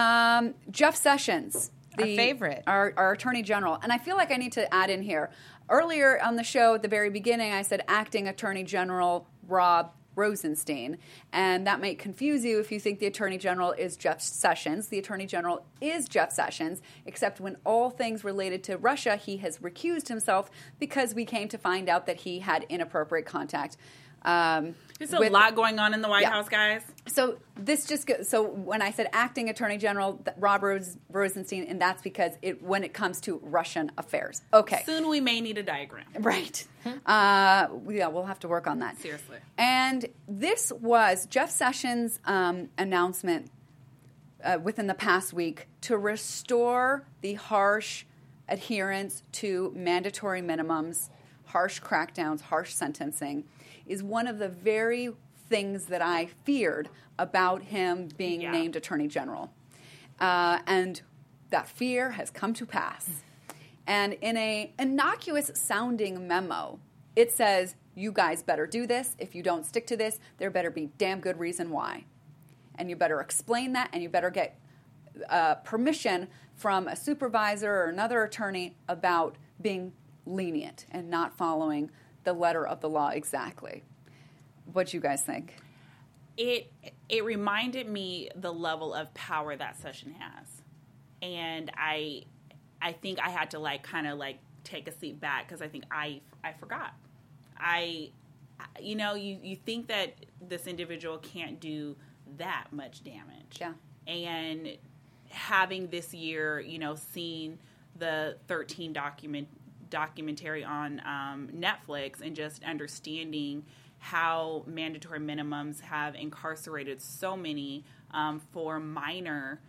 Jeff Sessions, Our favorite. our Attorney General. And I feel like I need to add in here. Earlier on the show, at the very beginning, I said Acting Attorney General Rob Rosenstein. And that might confuse you if you think the Attorney General is Jeff Sessions. The Attorney General is Jeff Sessions, except when all things related to Russia, he has recused himself because we came to find out that he had inappropriate contact. There's a lot going on in the White Yeah. House, guys. So this just goes, so when I said Acting Attorney General Rob Rosenstein, and that's because when it comes to Russian affairs. Okay. Soon we may need a diagram. Right. Yeah, we'll have to work on that. Seriously. And this was Jeff Sessions' announcement within the past week to restore the harsh adherence to mandatory minimums, harsh crackdowns, harsh sentencing, is one of the very things that I feared about him being named Attorney General. And that fear has come to pass. And in a innocuous sounding memo, it says, you guys better do this. If you don't stick to this, there better be damn good reason why. And you better explain that, and you better get permission from a supervisor or another attorney about being lenient and not following the letter of the law exactly. What do you guys think? It reminded me the level of power that session has. And I think I had to kind of take a seat back because I think I forgot. You think that this individual can't do that much damage. Yeah. And having this year, seen the 13 documentary on Netflix and just understanding how mandatory minimums have incarcerated so many for minor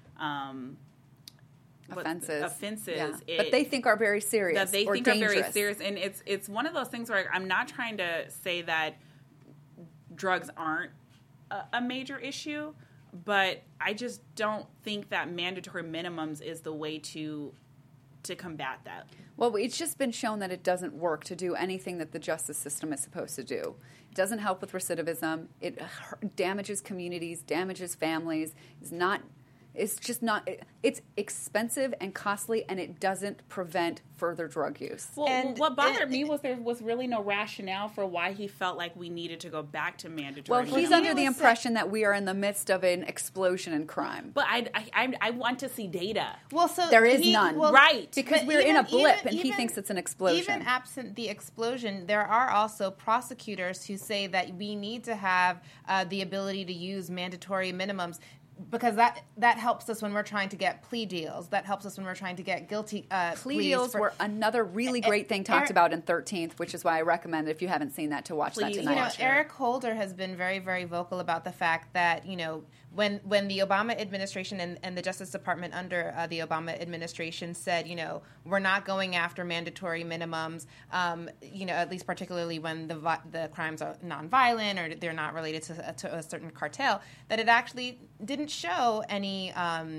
offenses. Yeah. But they think are very serious. That they or think dangerous. are very serious. And it's one of those things where I'm not trying to say that drugs aren't a major issue, but I just don't think that mandatory minimums is the way to combat that. Well, it's just been shown that it doesn't work to do anything that the justice system is supposed to do. It doesn't help with recidivism. It damages communities, damages families. It's just not. It's expensive and costly, and it doesn't prevent further drug use. Well, and what bothered me was there was really no rationale for why he felt like we needed to go back to mandatory. Well, he's under the impression that we are in the midst of an explosion in crime. But I want to see data. Well, so there is none, right? Because we're in a blip, and he thinks it's an explosion. Even absent the explosion, there are also prosecutors who say that we need to have the ability to use mandatory minimums. Because that helps us when we're trying to get plea deals. That helps us when we're trying to get guilty plea deals were another really great thing talked about in 13th, which is why I recommend, if you haven't seen that, to watch that tonight. Eric Holder has been very, very vocal about the fact that, when the Obama administration and the Justice Department under the Obama administration said, we're not going after mandatory minimums, at least particularly when the crimes are nonviolent or they're not related to a certain cartel, that it actually didn't show any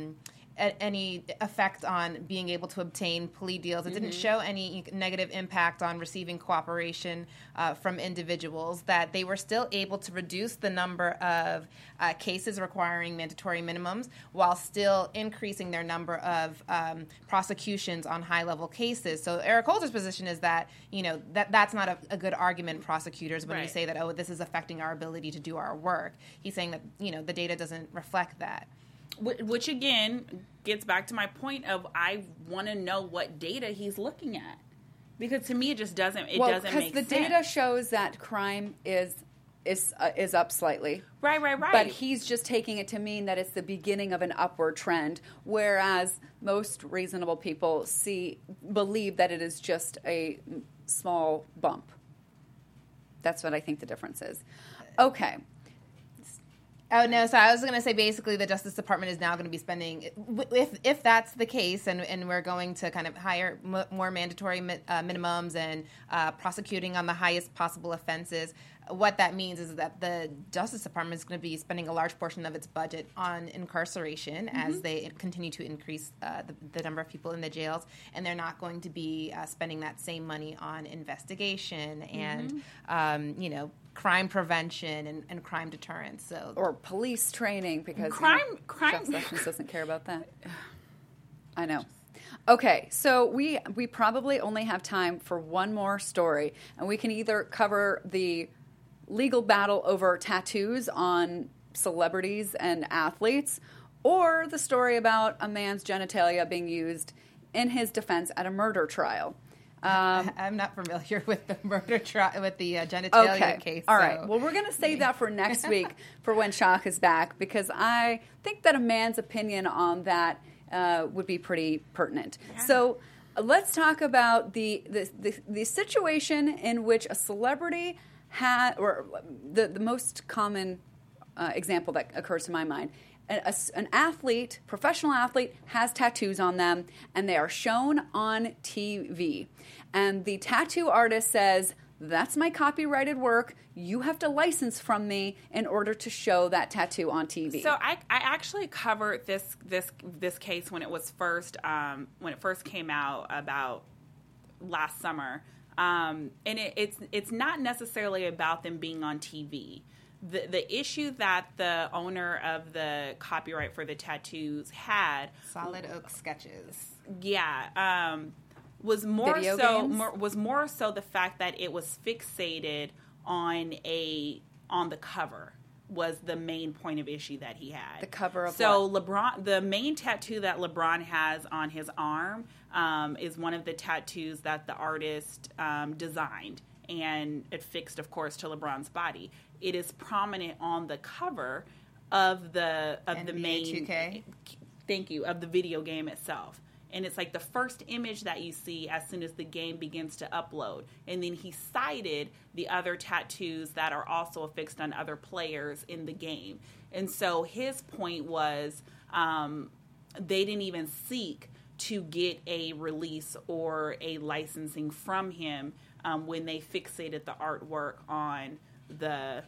effect on being able to obtain plea deals. It didn't show any negative impact on receiving cooperation from individuals, that they were still able to reduce the number of cases requiring mandatory minimums while still increasing their number of prosecutions on high-level cases. So Eric Holder's position is that, that's not a good argument, prosecutors, when you say that, this is affecting our ability to do our work. He's saying that, the data doesn't reflect that. Which, again, gets back to my point of I want to know what data he's looking at. Because to me, it just doesn't make sense. Because the data shows that crime is up slightly. Right. But he's just taking it to mean that it's the beginning of an upward trend, whereas most reasonable people believe that it is just a small bump. That's what I think the difference is. Okay. Oh, no, so I was going to say basically the Justice Department is now going to be spending, if that's the case, and we're going to kind of hire more mandatory minimums and prosecuting on the highest possible offenses, what that means is that the Justice Department is going to be spending a large portion of its budget on incarceration as they continue to increase the number of people in the jails, and they're not going to be spending that same money on investigation and, crime prevention and crime deterrence. Or police training, because Jeff Sessions doesn't care about that. I know. Okay, so we probably only have time for one more story, and we can either cover the legal battle over tattoos on celebrities and athletes, or the story about a man's genitalia being used in his defense at a murder trial. I'm not familiar with the murder trial, with the genitalia case. All right. Well, we're going to save that for next week for when Shock is back, because I think that a man's opinion on that would be pretty pertinent. Yeah. So let's talk about the situation in which a celebrity had, or the most common example that occurs to my mind. An athlete, professional athlete, has tattoos on them, and they are shown on TV. And the tattoo artist says, that's my copyrighted work. You have to license from me in order to show that tattoo on TV. So I actually covered this case when it first came out about last summer, and it's not necessarily about them being on TV. The issue that the owner of the copyright for the tattoos had, Solid Oak Sketches, was more Video so games? The fact that it was fixated on the cover was the main point of issue that he had. The cover of LeBron, the main tattoo that LeBron has on his arm is one of the tattoos that the artist designed and it fixed, of course, to LeBron's body. It is prominent on the cover of the main 2K? Thank you, of the video game itself. And it's like the first image that you see as soon as the game begins to upload. And then he cited the other tattoos that are also affixed on other players in the game. And so his point was they didn't even seek to get a release or a licensing from him when they fixated the artwork on the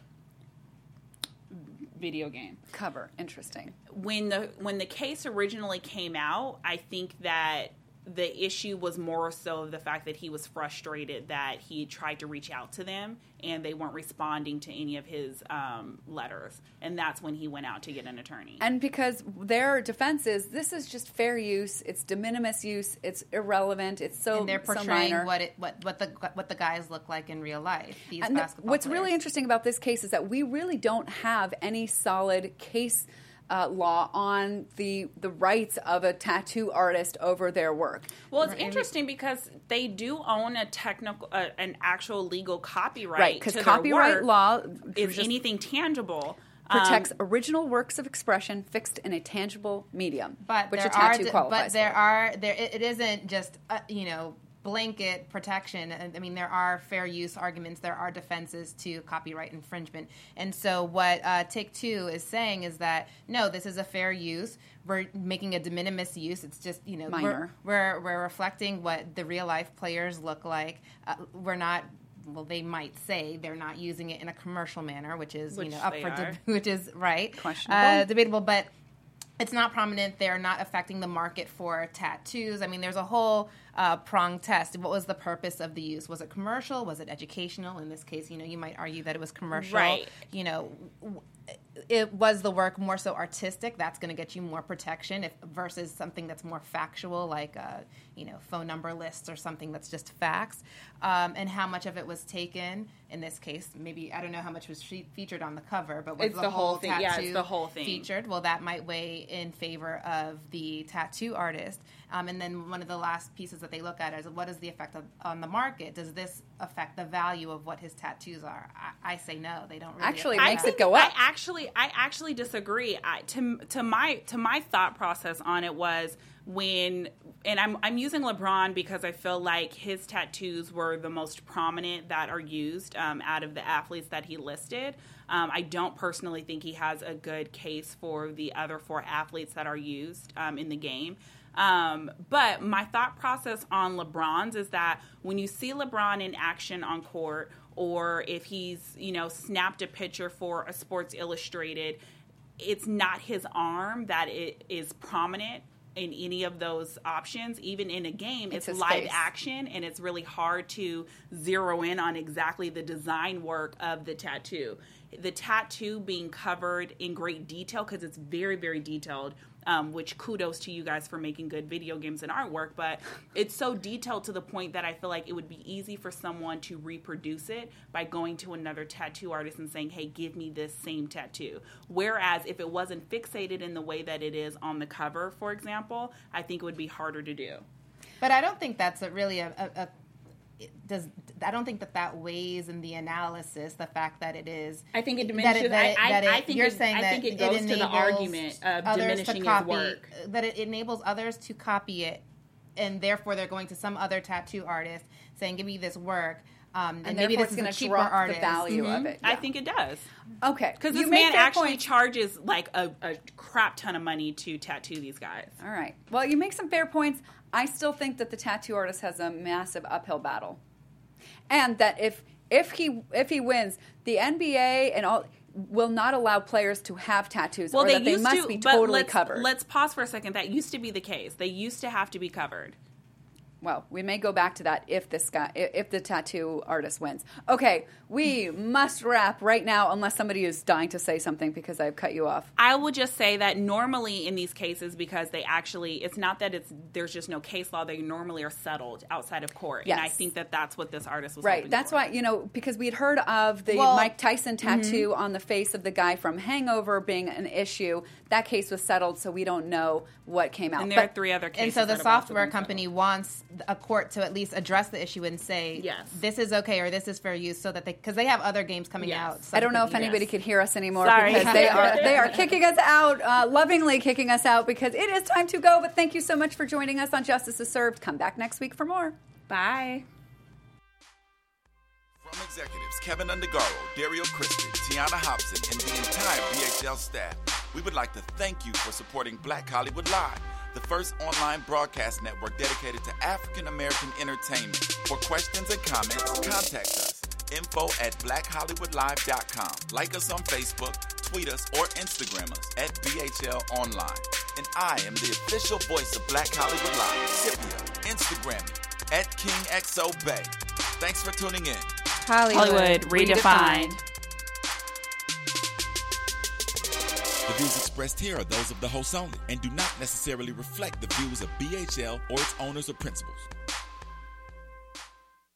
video game cover. Interesting. When the case originally came out, I think that the issue was more so the fact that he was frustrated that he tried to reach out to them and they weren't responding to any of his letters, and that's when he went out to get an attorney. And because their defense is, this is just fair use, it's de minimis use, it's irrelevant, it's so and they're so portraying minor. what the guys look like in real life. These And basketball what's players. really interesting about this case is that we really don't have any solid case law on the rights of a tattoo artist over their work. Well, it's interesting because they do own a technical, an actual legal copyright. Right, because to copyright their work law is anything tangible. protects original works of expression fixed in a tangible medium, But which there a tattoo are, qualifies but there for. are there. It isn't just blanket protection. I mean, there are fair use arguments. There are defenses to copyright infringement. And so what Take-Two is saying is that, no, this is a fair use. We're making a de minimis use. It's just, minor. We're reflecting what the real life players look like. We're not. Well, they might say they're not using it in a commercial manner, which is which is right, questionable, debatable, but it's not prominent. They're not affecting the market for tattoos. I mean, there's a whole prong test. What was the purpose of the use? Was it commercial? Was it educational? In this case, you might argue that it was commercial. Right. It was the work more so artistic. That's going to get you more protection versus something that's more factual, like phone number lists or something that's just facts. And how much of it was taken in this case? Maybe I don't know how much was featured on the cover, but was It's the whole thing. tattoo Yeah, it's the whole thing featured? Well, that might weigh in favor of the tattoo artist. And then one of the last pieces that they look at is, what is the effect on the market? Does this affect the value of what his tattoos are? I say no. They don't really. Actually, it affect makes that. it go up. I actually disagree. To my thought process on it was when, and I'm using LeBron because I feel like his tattoos were the most prominent that are used out of the athletes that he listed. I don't personally think he has a good case for the other 4 athletes that are used in the game. But my thought process on LeBron's is that when you see LeBron in action on court, or if he's, snapped a picture for a Sports Illustrated, it's not his arm that it is prominent in any of those options. Even in a game, it's live face. action, and it's really hard to zero in on exactly the design work of the tattoo. The tattoo being covered in great detail, because it's very, very detailed, which kudos to you guys for making good video games and artwork, but it's so detailed to the point that I feel like it would be easy for someone to reproduce it by going to another tattoo artist and saying, hey, give me this same tattoo. Whereas if it wasn't fixated in the way that it is on the cover, for example, I think it would be harder to do. But I don't think that's I don't think that weighs in the analysis. The fact that it is, I think it diminishes. I think it goes to the argument of diminishing his work. That it enables others to copy it, and therefore they're going to some other tattoo artist saying, "Give me this work." And maybe this is a cheaper artist. The value of it. Yeah. I think it does. Okay, because this man actually charges like a crap ton of money to tattoo these guys. All right. Well, you make some fair points. I still think that the tattoo artist has a massive uphill battle. And that if if he wins, the NBA and all will not allow players to have tattoos, or that they must be totally covered. Let's pause for a second. That used to be the case. They used to have to be covered. Well, we may go back to that if the tattoo artist wins. Okay, we must wrap right now unless somebody is dying to say something because I've cut you off. I will just say that normally in these cases, because it's not that there's just no case law, they normally are settled outside of court. Yes. And I think that that's what this artist was right. hoping That's for. why, because we had heard of the Mike Tyson tattoo on the face of the guy from Hangover being an issue. That case was settled, so we don't know what came out. And there are 3 other cases. And so the that have also software been company settled. wants a court to at least address the issue and say, Yes. this is okay or this is fair use, so that because they have other games coming Yes. out. I don't know if anybody could hear us anymore Sorry. because they are kicking us out, lovingly kicking us out because it is time to go. But thank you so much for joining us on Justice is Served. Come back next week for more. Bye. From executives Kevin Undergaro, Dario Kristen, Tiana Hobson, and the entire BHL staff, we would like to thank you for supporting Black Hollywood Live, the first online broadcast network dedicated to African American entertainment. For questions and comments, contact us. info@blackhollywoodlive.com. Like us on Facebook, tweet us, or Instagram us at BHL Online. And I am the official voice of Black Hollywood Live, Scipio. Instagram me at KingXOBay. Thanks for tuning in. Hollywood redefined. The views expressed here are those of the host only and do not necessarily reflect the views of BHL or its owners or principals.